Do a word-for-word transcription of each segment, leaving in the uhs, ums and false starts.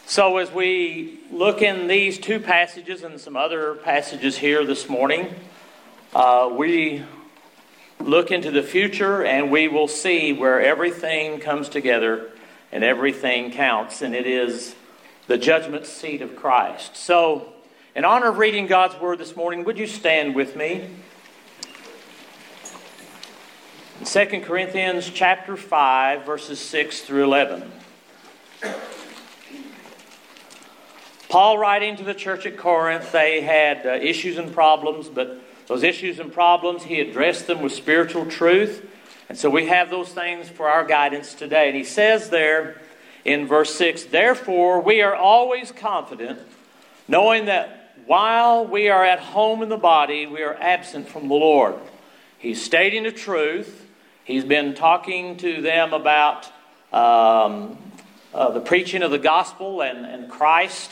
So as we look in these two passages and some other passages here this morning, uh, we look into the future and we will see where everything comes together and everything counts, and it is the judgment seat of Christ. So, in honor of reading God's Word this morning, would you stand with me? In Second Corinthians chapter five, verses six through eleven. Paul, writing to the church at Corinth, they had uh, issues and problems, but those issues and problems, he addressed them with spiritual truth. And so we have those things for our guidance today. And he says there in verse six, "Therefore we are always confident, knowing that while we are at home in the body, we are absent from the Lord." He's stating the truth. He's been talking to them about um, uh, the preaching of the gospel and, and Christ.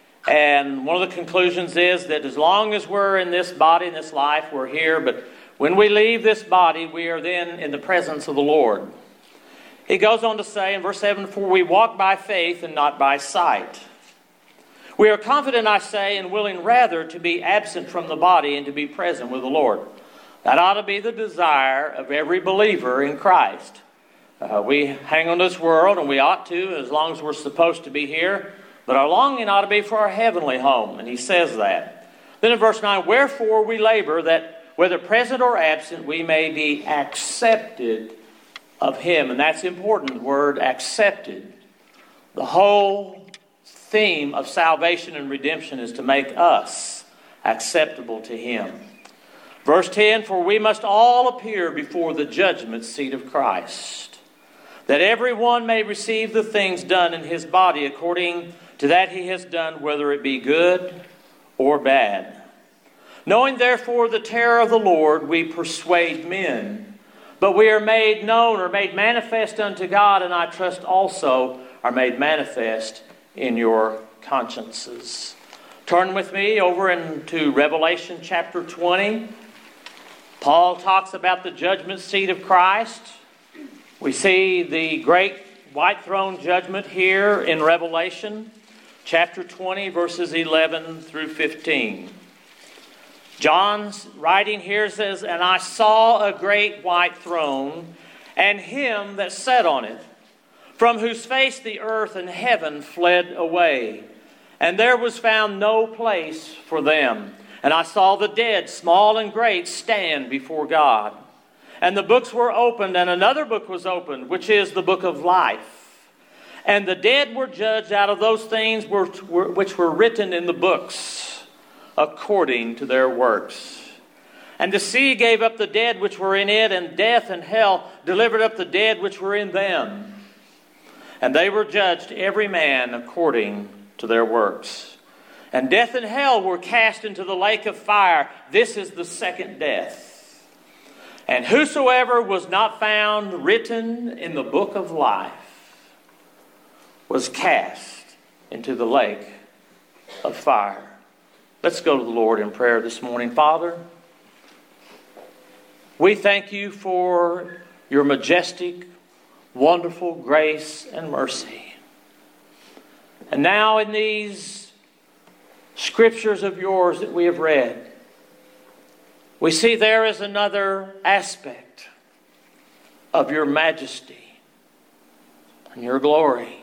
And one of the conclusions is that as long as we're in this body, in this life, we're here. But when we leave this body, we are then in the presence of the Lord. He goes on to say in verse seven, "For we walk by faith and not by sight. We are confident, I say, and willing rather to be absent from the body and to be present with the Lord." That ought to be the desire of every believer in Christ. Uh, we hang on this world, and we ought to, as long as we're supposed to be here. But our longing ought to be for our heavenly home, and he says that. Then in verse nine, "Wherefore we labor that whether present or absent, we may be accepted of him." And that's important, the word accepted. The whole theme of salvation and redemption is to make us acceptable to him. Verse ten, "For we must all appear before the judgment seat of Christ, that every one may receive the things done in his body according to that he has done, whether it be good or bad. Knowing therefore the terror of the Lord, we persuade men. But we are made known or made manifest unto God, and I trust also are made manifest in your consciences." Turn with me over into Revelation chapter twenty. Paul talks about the judgment seat of Christ. We see the great white throne judgment here in Revelation chapter twenty, verses eleven through fifteen. John's writing here says, "And I saw a great white throne, and him that sat on it, from whose face the earth and heaven fled away. And there was found no place for them. And I saw the dead, small and great, stand before God. And the books were opened, and another book was opened, which is the book of life. And the dead were judged out of those things which were written in the books, according to their works. And the sea gave up the dead which were in it, and death and hell delivered up the dead which were in them. And they were judged every man according to their works. And death and hell were cast into the lake of fire. This is the second death. And whosoever was not found written in the book of life was cast into the lake of fire." Let's go to the Lord in prayer this morning. Father, we thank you for your majestic, wonderful grace and mercy. And now in these scriptures of yours that we have read, we see there is another aspect of your majesty and your glory.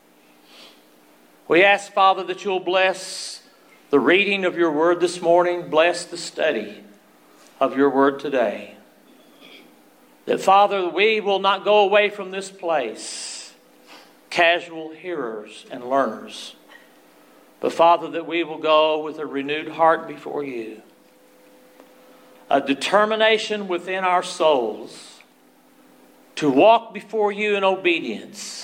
We ask, Father, that you'll bless the reading of your word this morning. Bless the study of your word today. That, Father, we will not go away from this place casual hearers and learners. But, Father, that we will go with a renewed heart before you. A determination within our souls to walk before you in obedience.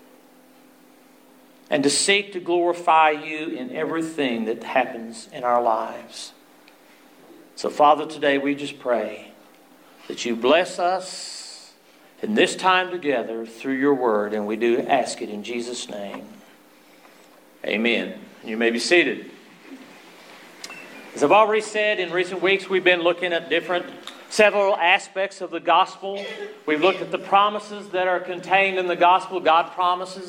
And to seek to glorify you in everything that happens in our lives. So, Father, today we just pray that you bless us in this time together through your word. And we do ask it in Jesus' name. Amen. You may be seated. As I've already said, in recent weeks we've been looking at different, several aspects of the gospel. We've looked at the promises that are contained in the gospel. God promises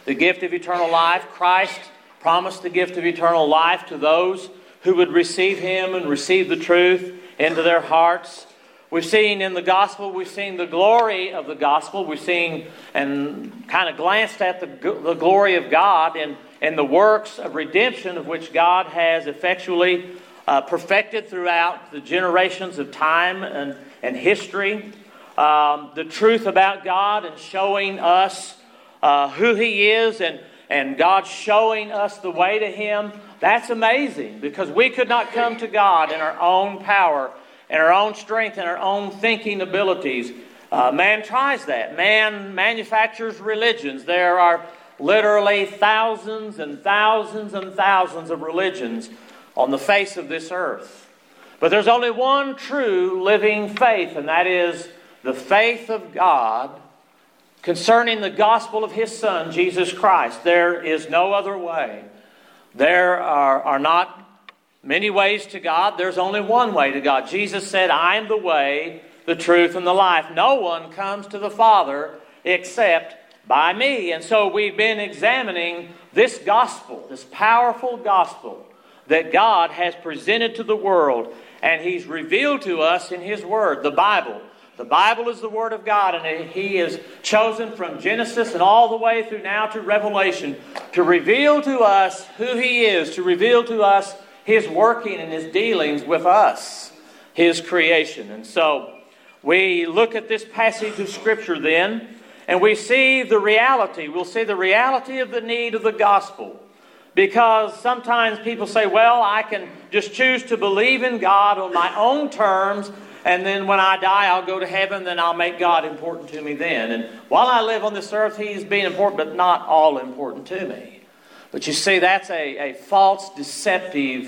the gift of eternal life. Christ promised the gift of eternal life to those who would receive Him and receive the truth into their hearts. We've seen in the gospel, we've seen the glory of the gospel. We've seen and kind of glanced at the, the glory of God and, and the works of redemption of which God has effectually uh, perfected throughout the generations of time and, and history. Um, the truth about God and showing us uh, who He is and, and God showing us the way to Him. That's amazing, because we could not come to God in our own power, in our own strength, in our own thinking abilities. Uh, man tries that. Man manufactures religions. There are literally thousands and thousands and thousands of religions on the face of this earth. But there's only one true living faith, and that is the faith of God concerning the gospel of His Son, Jesus Christ. There is no other way. There are, are not many ways to God. There's only one way to God. Jesus said, I am the way, the truth, and the life. No one comes to the Father except by me. And so we've been examining this gospel, this powerful gospel that God has presented to the world, and He's revealed to us in His Word, the Bible. The Bible is the Word of God, and He is chosen from Genesis and all the way through now to Revelation to reveal to us who He is, to reveal to us His working and His dealings with us, His creation. And so we look at this passage of Scripture then, and we see the reality. We'll see the reality of the need of the gospel. Because sometimes people say, well, I can just choose to believe in God on my own terms, and then when I die, I'll go to heaven, then I'll make God important to me then. And while I live on this earth, He's being important, but not all important to me. But you see, that's a, a false, deceptive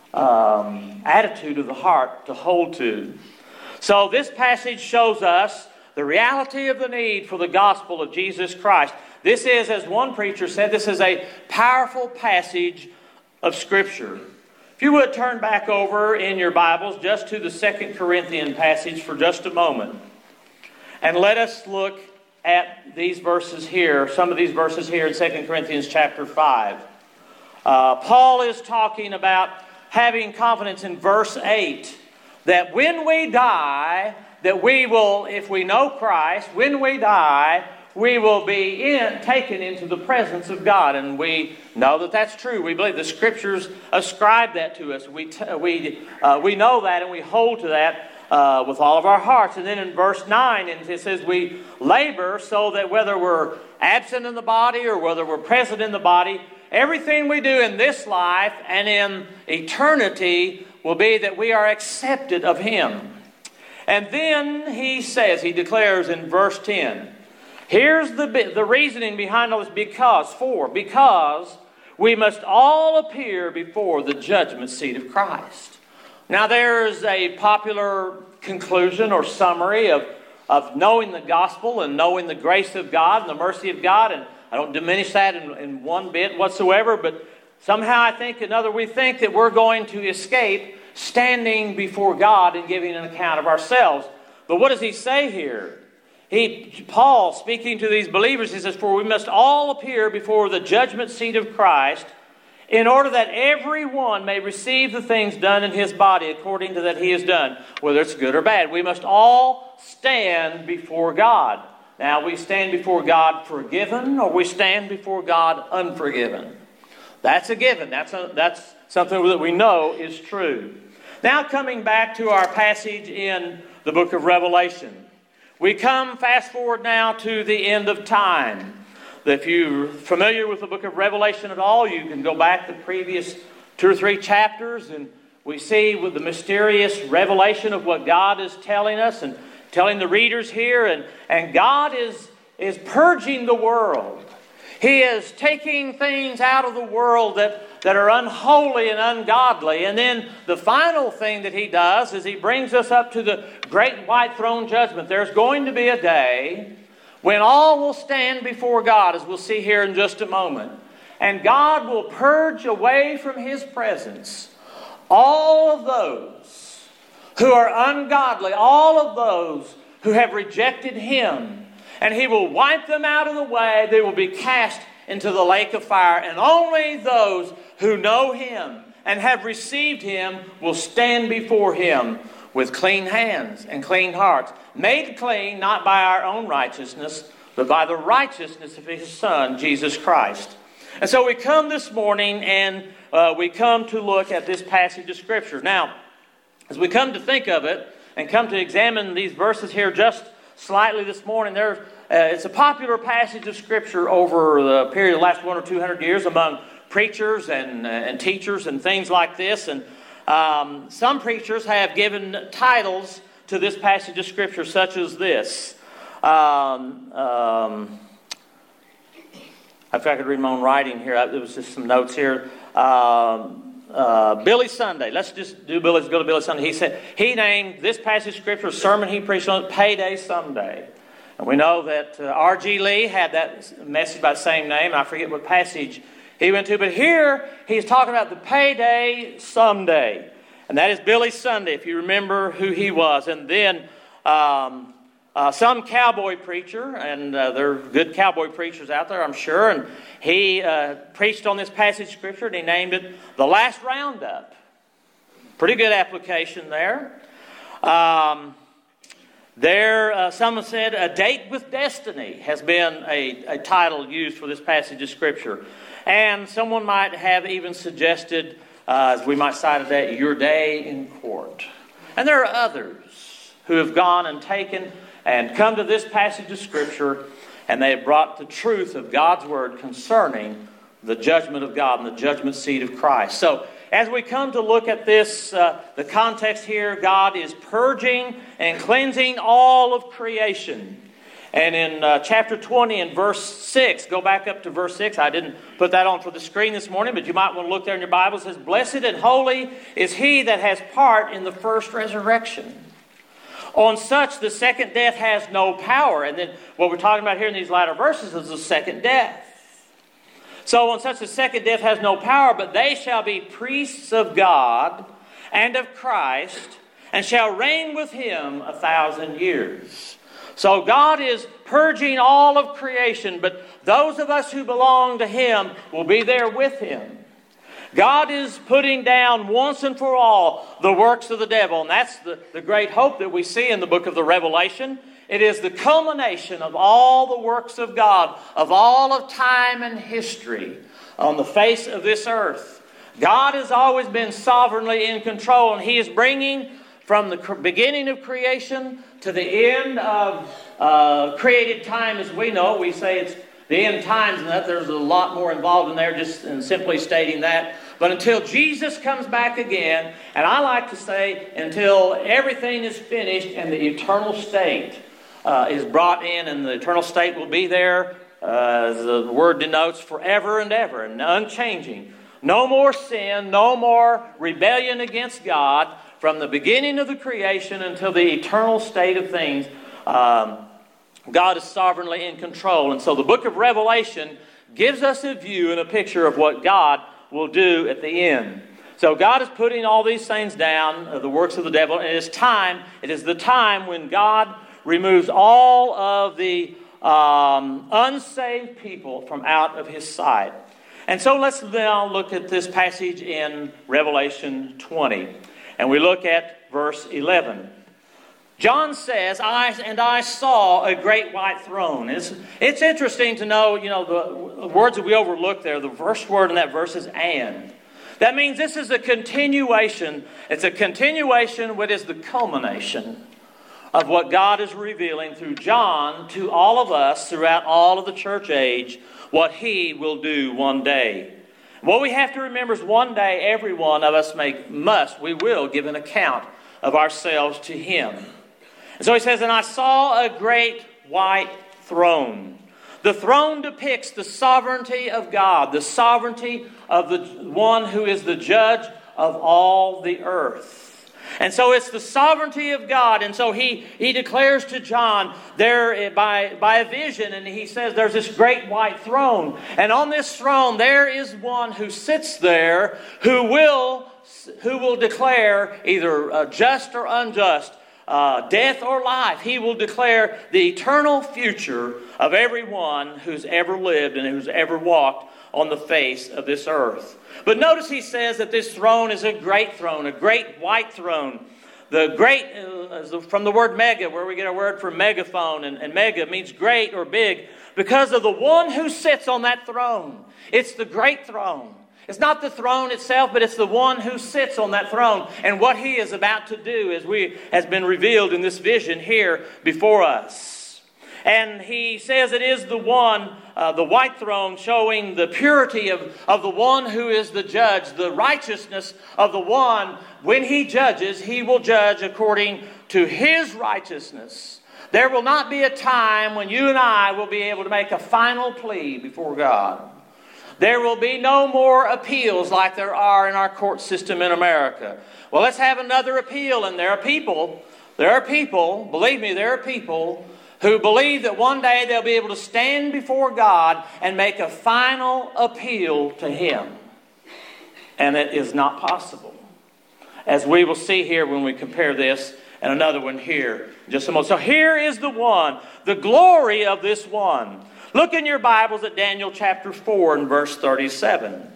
um, attitude of the heart to hold to. So this passage shows us the reality of the need for the gospel of Jesus Christ. This is, as one preacher said, this is a powerful passage of Scripture. If you would turn back over in your Bibles just to the Second Corinthians passage for just a moment. And let us look at these verses here, some of these verses here in Second Corinthians chapter five. Uh, Paul is talking about having confidence in verse eight, that when we die, that we will, if we know Christ, when we die, we will be in, taken into the presence of God. And we know that that's true. We believe the Scriptures ascribe that to us. We t- we uh, we know that, and we hold to that uh, with all of our hearts. And then in verse nine, it says we labor so that whether we're absent in the body or whether we're present in the body, everything we do in this life and in eternity will be that we are accepted of Him. And then he says, he declares in verse ten, here's the, the reasoning behind all this, because, for, because we must all appear before the judgment seat of Christ. Now there's a popular conclusion or summary of, of knowing the gospel and knowing the grace of God and the mercy of God, and I don't diminish that in, in one bit whatsoever, but somehow I think another we think that we're going to escape standing before God and giving an account of ourselves. But what does he say here? He, Paul, speaking to these believers, he says, for we must all appear before the judgment seat of Christ, in order that everyone may receive the things done in his body according to that he has done, whether it's good or bad. We must all stand before God. Now, we stand before God forgiven, or we stand before God unforgiven. That's a given. That's, a, that's something that we know is true. Now, coming back to our passage in the book of Revelation. We come fast forward now to the end of time. If you're familiar with the book of Revelation at all, you can go back the previous two or three chapters, and we see with the mysterious revelation of what God is telling us and telling the readers here. And, and God is, is purging the world. He is taking things out of the world that, that are unholy and ungodly. And then the final thing that He does is He brings us up to the great white throne judgment. There's going to be a day when all will stand before God, as we'll see here in just a moment. And God will purge away from His presence all of those who are ungodly, all of those who have rejected Him. And He will wipe them out of the way. They will be cast into the lake of fire. And only those who know Him and have received Him will stand before Him with clean hands and clean hearts, made clean not by our own righteousness, but by the righteousness of His Son, Jesus Christ. And so we come this morning and uh, we come to look at this passage of Scripture. Now, as we come to think of it and come to examine these verses here just slightly this morning, there, uh, it's a popular passage of Scripture over the period of the last one or two hundred years among preachers and, uh, and teachers and things like this. And um, some preachers have given titles to this passage of Scripture such as this. Um, um, if I could read my own writing here, there was just some notes here. Um, uh, Billy Sunday. Let's just do Billy's go to Billy Sunday. He said he named this passage of Scripture, a sermon he preached on Payday Someday. And we know that uh, R G Lee had that message by the same name. I forget what passage he went to, but here he's talking about the payday someday, and that is Billy Sunday, if you remember who he was. And then um, uh, some cowboy preacher, and uh, there are good cowboy preachers out there, I'm sure, and he uh, preached on this passage of Scripture, and he named it The Last Roundup. Pretty good application there. Um, there, uh, someone said, A Date with Destiny has been a, a title used for this passage of Scripture. And someone might have even suggested, uh, as we might cite today, Your Day in Court. And there are others who have gone and taken and come to this passage of Scripture, and they have brought the truth of God's Word concerning the judgment of God and the judgment seat of Christ. So, as we come to look at this, uh, the context here, God is purging and cleansing all of creation. And in uh, chapter twenty and verse six, go back up to verse six. I didn't put that on for the screen this morning, but you might want to look there in your Bible. It says, Blessed and holy is he that has part in the first resurrection. On such the second death has no power. And then what we're talking about here in these latter verses is the second death. So on such the second death has no power, but they shall be priests of God and of Christ, and shall reign with Him a thousand years. So God is purging all of creation, but those of us who belong to Him will be there with Him. God is putting down once and for all the works of the devil, and that's the, the great hope that we see in the book of the Revelation. It is the culmination of all the works of God, of all of time and history on the face of this earth. God has always been sovereignly in control, and He is bringing from the beginning of creation to the end of uh, created time as we know. We say it's the end times, and that there's a lot more involved in there just in simply stating that. But until Jesus comes back again, and I like to say until everything is finished and the eternal state uh, is brought in, and the eternal state will be there, uh, as the word denotes, forever and ever, and unchanging. No more sin, no more rebellion against God, from the beginning of the creation until the eternal state of things. Um, God is sovereignly in control. And so the book of Revelation gives us a view and a picture of what God will do at the end. So God is putting all these things down, uh, the works of the devil, and it is time, it is the time when God removes all of the um, unsaved people from out of His sight. And so let's now look at this passage in Revelation twenty. And we look at verse eleven. John says, I and I saw a great white throne. It's, it's interesting to know, you know, the words that we overlook there. The first word in that verse is and. That means this is a continuation. It's a continuation, what is the culmination of what God is revealing through John to all of us throughout all of the church age, what He will do one day. What we have to remember is one day every one of us may, must, we will give an account of ourselves to Him. And so He says, and I saw a great white throne. The throne depicts the sovereignty of God, the sovereignty of the one who is the judge of all the earth. And so it's the sovereignty of God. And so he, he declares to John there by, by a vision, and he says there's this great white throne. And on this throne there is one who sits there who will, who will declare either uh, just or unjust uh, death or life. He will declare the eternal future of everyone who's ever lived and who's ever walked on the face of this earth. But notice he says that this throne is a great throne, a great white throne. The great, uh, from the word mega, where we get our word for megaphone, and, and mega means great or big, because of the one who sits on that throne. It's the great throne. It's not the throne itself, but it's the one who sits on that throne. And what he is about to do, as we has been revealed in this vision here before us. And he says it is the one, uh, the white throne, showing the purity of, of the one who is the judge, the righteousness of the one. When he judges, he will judge according to his righteousness. There will not be a time when you and I will be able to make a final plea before God. There will be no more appeals like there are in our court system in America. Well, let's have another appeal. And there are people, there are people, believe me, there are people who believe that one day they'll be able to stand before God and make a final appeal to Him. And it is not possible. As we will see here when we compare this and another one here in just a moment. So here is the one, the glory of this one. Look in your Bibles at Daniel chapter four and verse thirty-seven.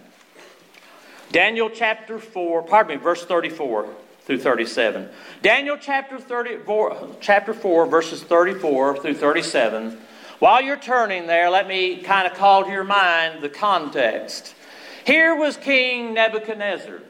Daniel chapter four, pardon me, verse thirty-four through thirty-seven. Daniel chapter thirty-four, chapter four, verses thirty-four through thirty-seven. While you're turning there, let me kind of call to your mind the context. Here was King Nebuchadnezzar.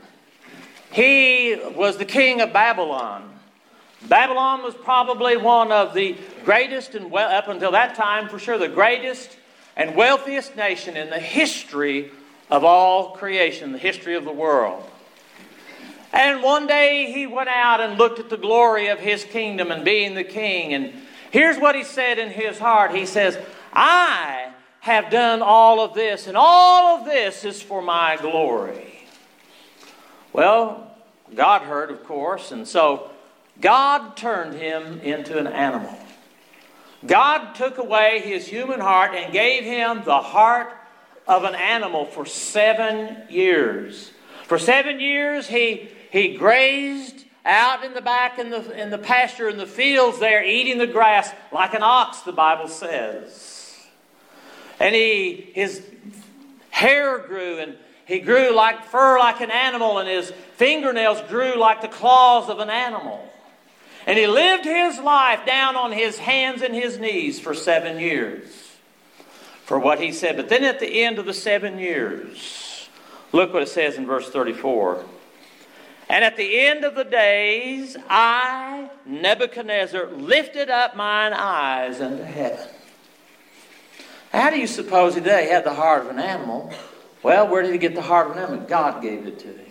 He was the king of Babylon. Babylon was probably one of the greatest, and well, up until that time for sure, the greatest and wealthiest nation in the history of all creation, the history of the world. And one day he went out and looked at the glory of his kingdom and being the king. And here's what he said in his heart. He says, I have done all of this, and all of this is for my glory. Well, God heard, of course, and so God turned him into an animal. God took away his human heart and gave him the heart of an animal for seven years. For seven years he, he grazed out in the back in the, in the pasture in the fields there, eating the grass like an ox, the Bible says. And he his hair grew, and he grew like fur like an animal, and his fingernails grew like the claws of an animal. And he lived his life down on his hands and his knees for seven years. For what he said. But then at the end of the seven years, look what it says in verse thirty-four. And at the end of the days, I, Nebuchadnezzar, lifted up mine eyes unto heaven. How do you suppose he did? He had the heart of an animal. Well, where did he get the heart of an animal? God gave it to him.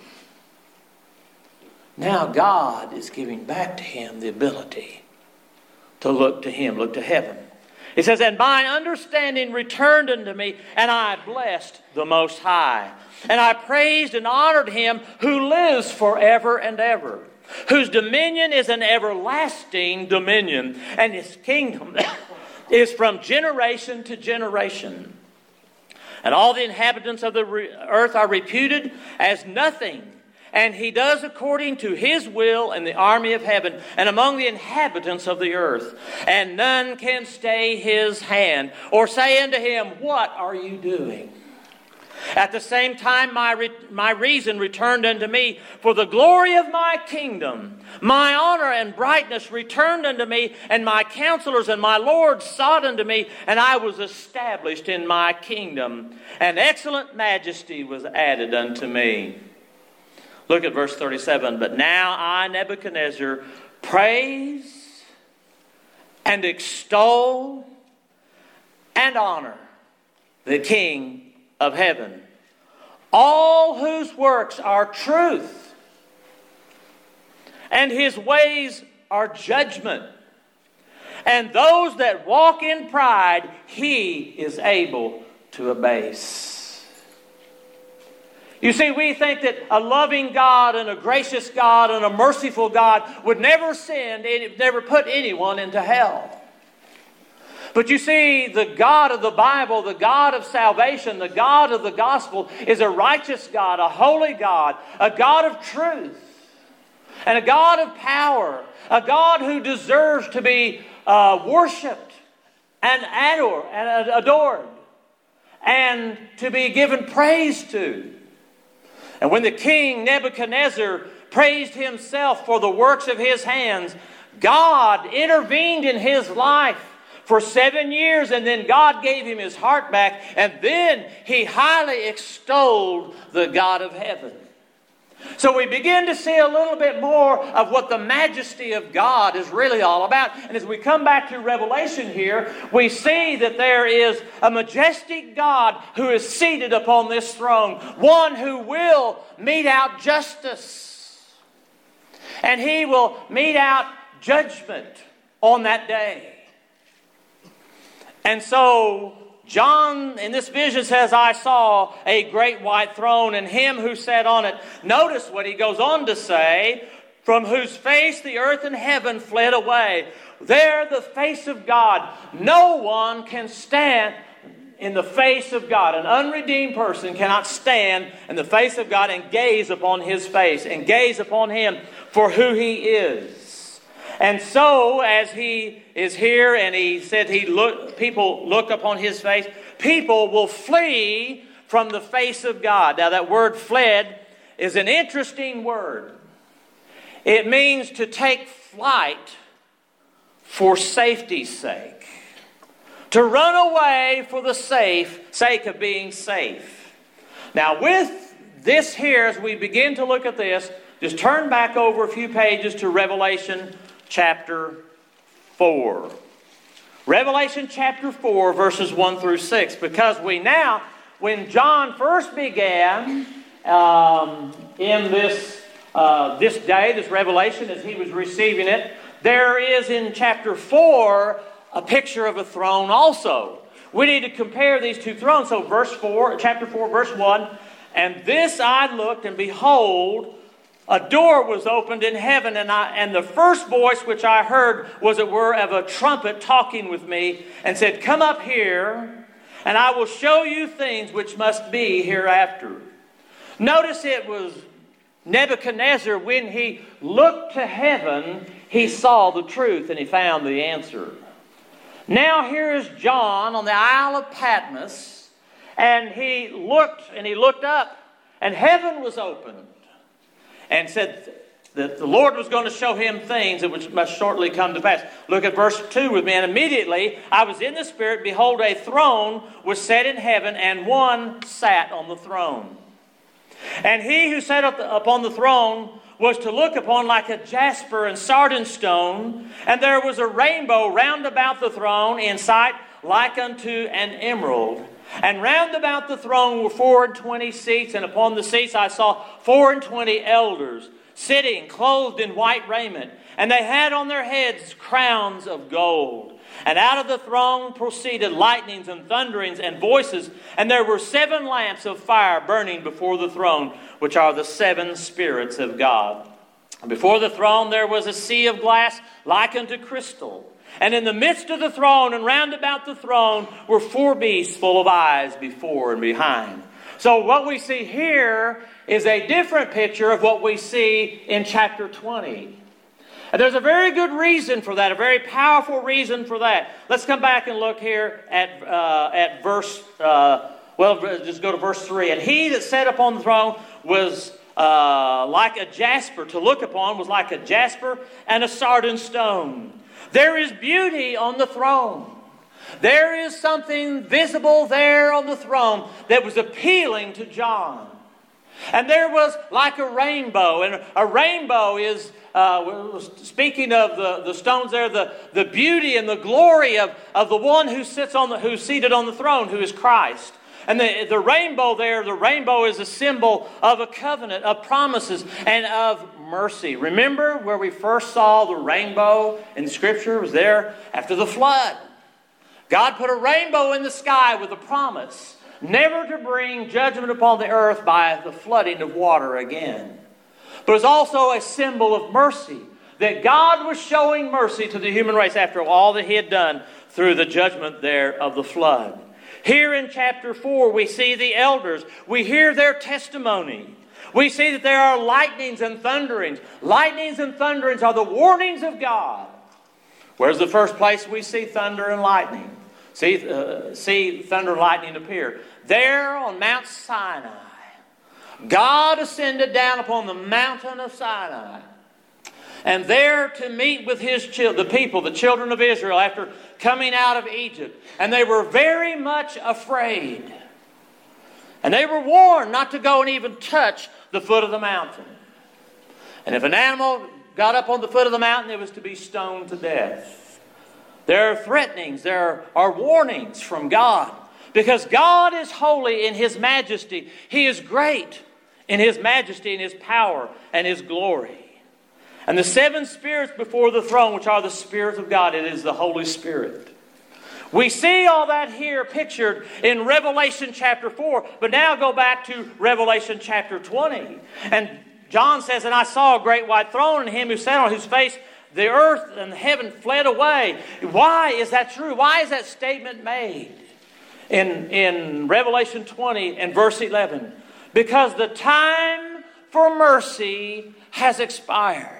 Now God is giving back to him the ability to look to him, look to heaven. He says, and mine understanding returned unto me, and I blessed the Most High. And I praised and honored him who lives forever and ever, whose dominion is an everlasting dominion, and his kingdom is from generation to generation. And all the inhabitants of the earth are reputed as nothing. And he does according to his will in the army of heaven and among the inhabitants of the earth. And none can stay his hand or say unto him, what are you doing? At the same time my, re- my reason returned unto me, for the glory of my kingdom, my honor and brightness returned unto me, and my counselors and my lords sought unto me, and I was established in my kingdom, and excellent majesty was added unto me. Look at verse thirty-seven. But now I, Nebuchadnezzar, praise and extol and honor the King of heaven, all whose works are truth, and his ways are judgment. And those that walk in pride, he is able to abase. You see, we think that a loving God and a gracious God and a merciful God would never send, never put anyone into hell. But you see, the God of the Bible, the God of salvation, the God of the gospel is a righteous God, a holy God, a God of truth. and a God of power, a God who deserves to be uh, worshipped and adored, and adored, and to be given praise to. And when the king Nebuchadnezzar praised himself for the works of his hands, God intervened in his life for seven years, and then God gave him his heart back, and then he highly extolled the God of heaven. So we begin to see a little bit more of what the majesty of God is really all about. And as we come back to Revelation here, we see that there is a majestic God who is seated upon this throne, one who will mete out justice. And He will mete out judgment on that day. And so John in this vision says, I saw a great white throne and Him who sat on it. Notice what he goes on to say, from whose face the earth and heaven fled away. There the face of God. No one can stand in the face of God. An unredeemed person cannot stand in the face of God and gaze upon His face and gaze upon Him for who He is. And so, as He is here, and He said, He look, people look upon His face, people will flee from the face of God. Now, that word fled is an interesting word. It means to take flight for safety's sake. To run away for the safe sake of being safe. Now, with this here, as we begin to look at this, just turn back over a few pages to Revelation chapter four. Revelation chapter four, verses one through six. Because we now, when John first began um, in this, uh, this day, this revelation, as he was receiving it, there is in chapter four a picture of a throne also. We need to compare these two thrones. So verse four, chapter four, verse one, and this I looked, and behold, a door was opened in heaven, and I and the first voice which I heard was, it were, of a trumpet talking with me, and said, Come up here, and I will show you things which must be hereafter. Notice it was Nebuchadnezzar, when he looked to heaven, he saw the truth, and he found the answer. Now here is John on the Isle of Patmos, and he looked, and he looked up, and heaven was opened. And said that the Lord was going to show him things that which must shortly come to pass. Look at verse two with me. And immediately I was in the Spirit, behold, a throne was set in heaven, and one sat on the throne. And he who sat upon the throne was to look upon like a jasper and sardine stone, and there was a rainbow round about the throne in sight like unto an emerald. And round about the throne were four and twenty seats, and upon the seats I saw four and twenty elders, sitting, clothed in white raiment. And they had on their heads crowns of gold. And out of the throne proceeded lightnings and thunderings and voices. And there were seven lamps of fire burning before the throne, which are the seven spirits of God. And before the throne there was a sea of glass like unto crystal. And in the midst of the throne and round about the throne were four beasts full of eyes before and behind. So what we see here is a different picture of what we see in chapter twenty. And there's a very good reason for that, a very powerful reason for that. Let's come back and look here at uh, at verse, uh, well, just go to verse three. And he that sat upon the throne was uh, like a jasper, to look upon was like a jasper and a sardine stone. There is beauty on the throne. There is something visible there on the throne that was appealing to John. And there was like a rainbow. And a rainbow is, uh, speaking of the, the stones there, the, the beauty and the glory of, of the one who sits on the, who's seated on the throne, who is Christ. And the, the rainbow there, the rainbow is a symbol of a covenant, of promises, and of mercy. Remember where we first saw the rainbow in Scripture? It was there after the flood. God put a rainbow in the sky with a promise never to bring judgment upon the earth by the flooding of water again. But it's also a symbol of mercy, that God was showing mercy to the human race after all that He had done through the judgment there of the flood. Here in chapter four, we see the elders. We hear their testimony. We see that there are lightnings and thunderings. Lightnings and thunderings are the warnings of God. Where's the first place we see thunder and lightning? See, uh, see thunder and lightning appear. There on Mount Sinai. God ascended down upon the mountain of Sinai. And there to meet with His children, the people, the children of Israel, after coming out of Egypt. And they were very much afraid. And they were warned not to go and even touch the foot of the mountain. And if an animal got up on the foot of the mountain, it was to be stoned to death. There are threatenings, there are warnings from God. Because God is holy in His majesty. He is great in His majesty and His power and His glory. And the seven spirits before the throne, which are the spirits of God, it is the Holy Spirit. We see all that here pictured in Revelation chapter four. But now go back to Revelation chapter twenty. And John says, and I saw a great white throne, and Him who sat on whose face the earth and heaven fled away. Why is that true? Why is that statement made in, in Revelation twenty and verse eleven? Because the time for mercy has expired.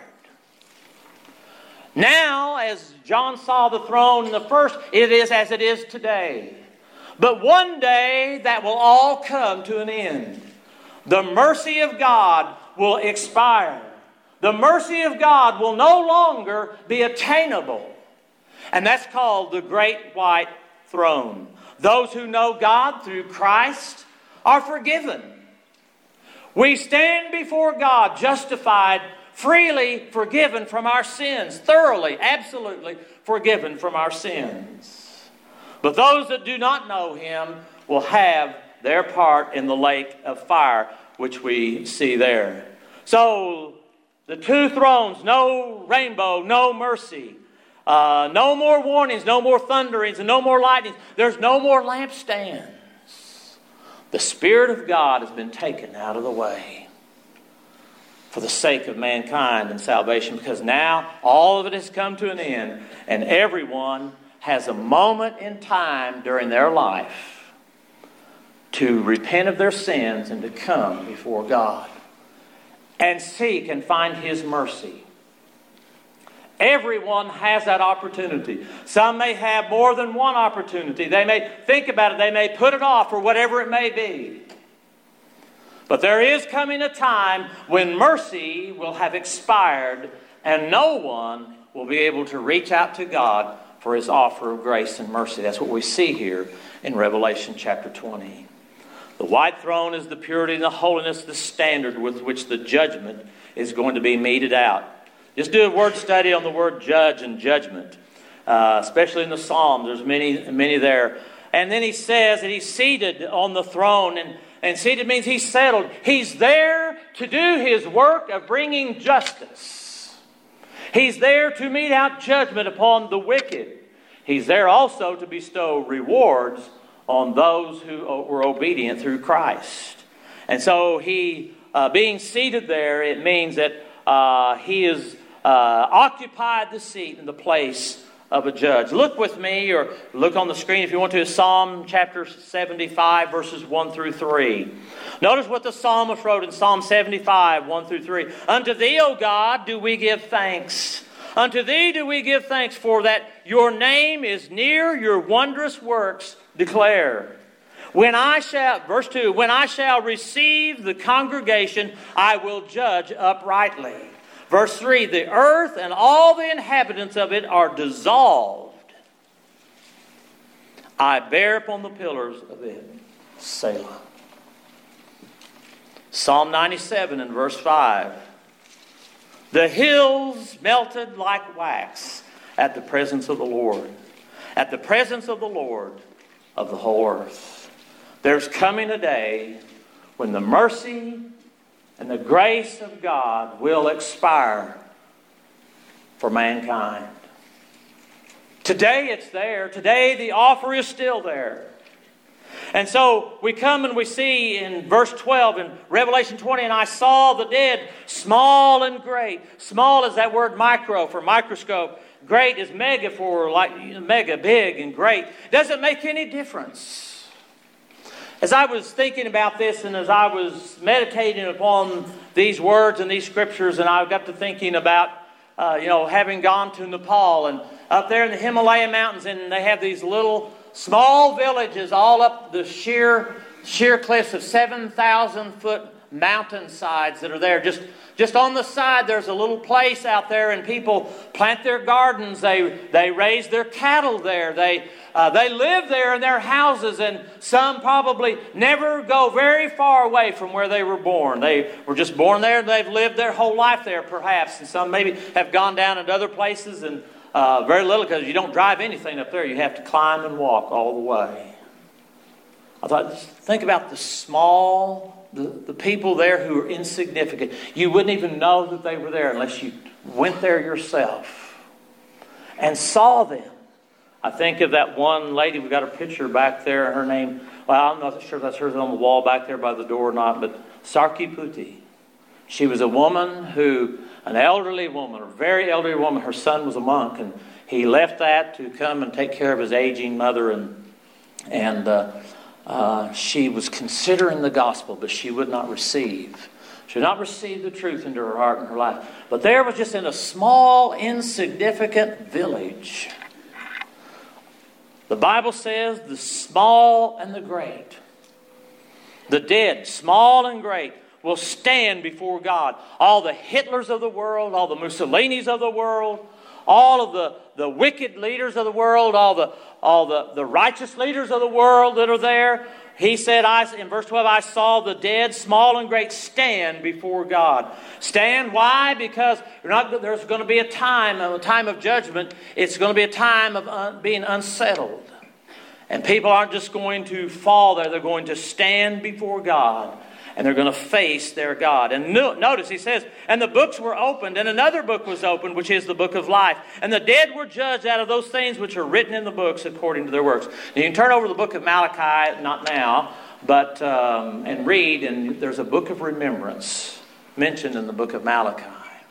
Now, as John saw the throne in the first, it is as it is today. But one day that will all come to an end. The mercy of God will expire. The mercy of God will no longer be attainable. And that's called the great white throne. Those who know God through Christ are forgiven. We stand before God justified, freely forgiven from our sins, thoroughly, absolutely forgiven from our sins. But those that do not know Him will have their part in the lake of fire, which we see there. So, the two thrones, no rainbow, no mercy, uh, no more warnings, no more thunderings, and no more lightnings. There's no more lampstands. The Spirit of God has been taken out of the way for the sake of mankind and salvation, because now all of it has come to an end, and everyone has a moment in time during their life to repent of their sins and to come before God and seek and find His mercy. Everyone has that opportunity. Some may have more than one opportunity. They may think about it. They may put it off, or whatever it may be. But there is coming a time when mercy will have expired, and no one will be able to reach out to God for His offer of grace and mercy. That's what we see here in Revelation chapter twenty. The white throne is the purity and the holiness, the standard with which the judgment is going to be meted out. Just do a word study on the word judge and judgment, uh, especially in the Psalms. There's many, many there. And then he says that He's seated on the throne, and And seated means He's settled. He's there to do His work of bringing justice. He's there to mete out judgment upon the wicked. He's there also to bestow rewards on those who were obedient through Christ. And so He, uh, being seated there, it means that uh, He has uh, occupied the seat in the place of a judge. Look with me, or look on the screen if you want to, Psalm chapter seventy-five, verses one through three. Notice what the psalmist wrote in Psalm seventy-five, one through three. Unto Thee, O God, do we give thanks. Unto Thee do we give thanks, for that Your name is near, Your wondrous works declare. When I shall, verse two, when I shall receive the congregation, I will judge uprightly. Verse three, the earth and all the inhabitants of it are dissolved. I bear upon the pillars of it. Selah. Psalm ninety-seven and verse five. The hills melted like wax at the presence of the Lord. At the presence of the Lord of the whole earth. There's coming a day when the mercy and the grace of God will expire for mankind. Today it's there. Today the offer is still there. And so we come and we see in verse twelve in Revelation twenty, and I saw the dead, small and great. Small is that word micro for microscope. Great is mega for like mega, big and great. Doesn't make any difference. As I was thinking about this and as I was meditating upon these words and these scriptures, and I got to thinking about, uh, you know, having gone to Nepal and up there in the Himalaya mountains, and they have these little small villages all up the sheer, sheer cliffs of seven thousand foot mountainsides that are there. Just, just on the side, there's a little place out there, and people plant their gardens. They, they raise their cattle there. They, uh, they live there in their houses, and some probably never go very far away from where they were born. They were just born there, and they've lived their whole life there, perhaps. And some maybe have gone down into other places, and uh, very little, because you don't drive anything up there. You have to climb and walk all the way. I thought, think about the small... The, the people there who are insignificant. You wouldn't even know that they were there unless you went there yourself and saw them. I think of that one lady. We got a picture back there. Her name, well, I'm not sure if that's hers on the wall back there by the door or not, but Sarkiputi. She was a woman who, an elderly woman, a very elderly woman. Her son was a monk, and he left that to come and take care of his aging mother, and and uh, Uh, she was considering the gospel, but she would not receive. She would not receive the truth into her heart and her life. But there was just in a small, insignificant village. The Bible says the small and the great, the dead, small and great, will stand before God. All the Hitlers of the world, all the Mussolinis of the world, all of the, the wicked leaders of the world, all the all the, the righteous leaders of the world that are there. He said, I, in verse twelve, I saw the dead, small and great, stand before God. Stand, why? Because you're not, there's going to be a time, a time of judgment. It's going to be a time of un, being unsettled. And people aren't just going to fall there. They're going to stand before God. And they're going to face their God. And no, notice he says, and the books were opened, and another book was opened, which is the book of life. And the dead were judged out of those things which are written in the books according to their works. Now you can turn over to the book of Malachi, not now, but um, and read, and there's a book of remembrance mentioned in the book of Malachi.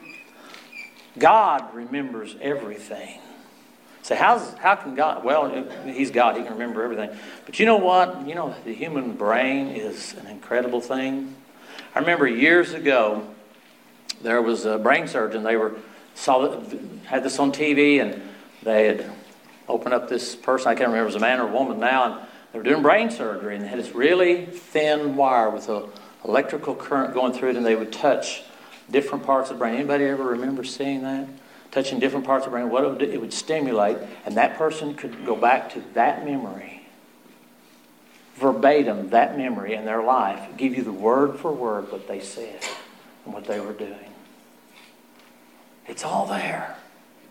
God remembers everything. So how's, how can God, well, He's God, He can remember everything. But you know what? You know, the human brain is an incredible thing. I remember years ago, there was a brain surgeon. They were saw had this on T V, and they had opened up this person. I can't remember if it was a man or a woman now, and they were doing brain surgery, and they had this really thin wire with an electrical current going through it, and they would touch different parts of the brain. Anybody ever remember seeing that? Touching different parts of the brain, what it would do, it would stimulate, and that person could go back to that memory, verbatim, that memory in their life, give you the word for word what they said and what they were doing. It's all there.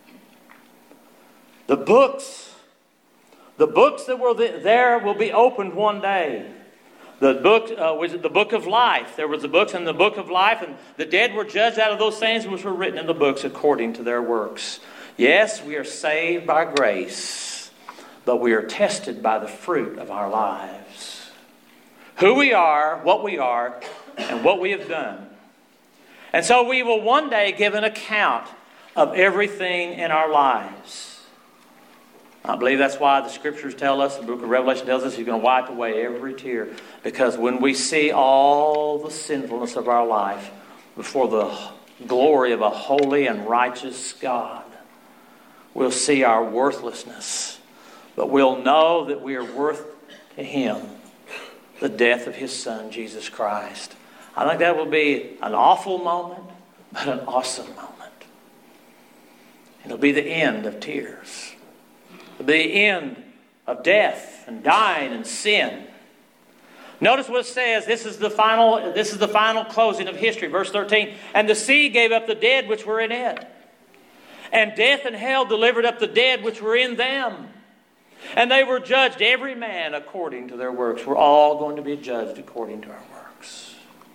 The books, the books that were there will be opened one day. The book uh, was the book of life. There was the books in the book of life, and the dead were judged out of those things which were written in the books according to their works. Yes, we are saved by grace, but we are tested by the fruit of our lives. Who we are, what we are, and what we have done. And so we will one day give an account of everything in our lives. I believe that's why the Scriptures tell us, the book of Revelation tells us, He's going to wipe away every tear. Because when we see all the sinfulness of our life before the glory of a holy and righteous God, we'll see our worthlessness. But we'll know that we are worth to Him the death of His Son, Jesus Christ. I think that will be an awful moment, but an awesome moment. It'll be the end of tears. The end of death and dying and sin. Notice what it says. This is the final, this is the final closing of history. Verse thirteen. And the sea gave up the dead which were in it. And death and hell delivered up the dead which were in them. And they were judged, every man according to their works. We're all going to be judged according to our works.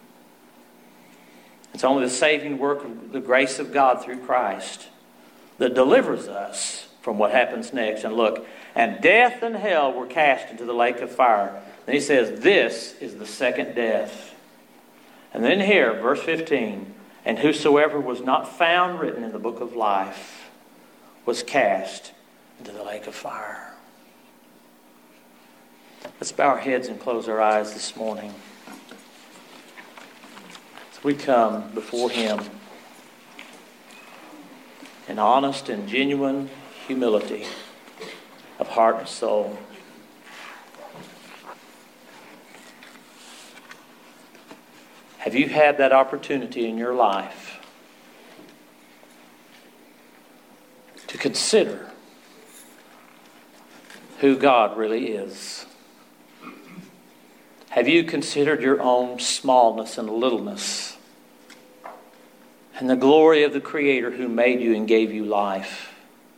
It's only the saving work of the grace of God through Christ that delivers us from what happens next. And look, and death and hell were cast into the lake of fire. Then he says, this is the second death. And then here, verse fifteen, and whosoever was not found written in the book of life was cast into the lake of fire. Let's bow our heads and close our eyes this morning. As we come before Him in honest and genuine humility of heart and soul. Have you had that opportunity in your life to consider who God really is? Have you considered your own smallness and littleness and the glory of the Creator who made you and gave you life?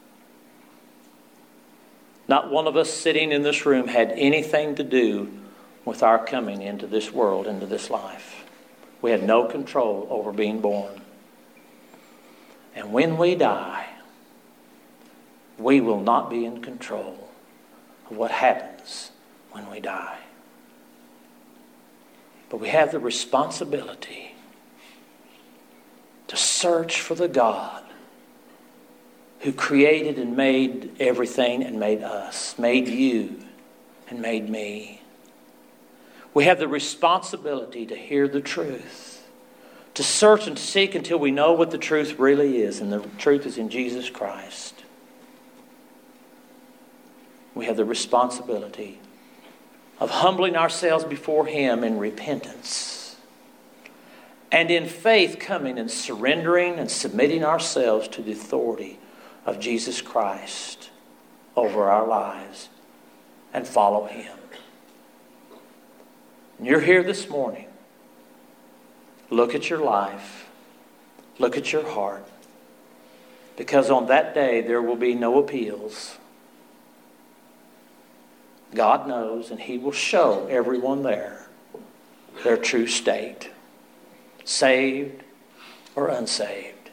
Not one of us sitting in this room had anything to do with our coming into this world, into this life. We had no control over being born. And when we die, we will not be in control of what happens when we die. But we have the responsibility to search for the God who created and made everything and made us, made you and made me. We have the responsibility to hear the truth, to search and seek until we know what the truth really is, and the truth is in Jesus Christ. We have the responsibility of humbling ourselves before Him in repentance and in faith coming and surrendering and submitting ourselves to the authority of Jesus Christ over our lives and follow Him. And you're here this morning. Look at your life. Look at your heart. Because on that day there will be no appeals. God knows, and He will show everyone there their true state, saved or unsaved.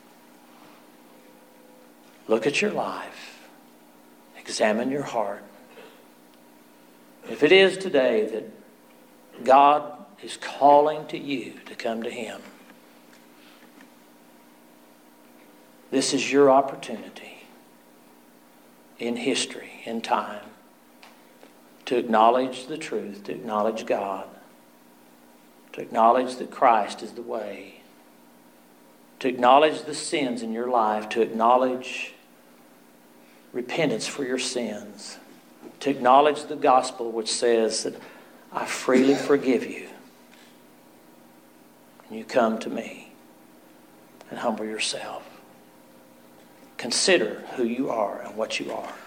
Look at your life. Examine your heart. If it is today that God is calling to you to come to Him, this is your opportunity in history, in time, to acknowledge the truth, to acknowledge God, to acknowledge that Christ is the way, to acknowledge the sins in your life, to acknowledge repentance for your sins, to acknowledge the gospel which says that I freely forgive you. And you come to me and humble yourself. Consider who you are and what you are.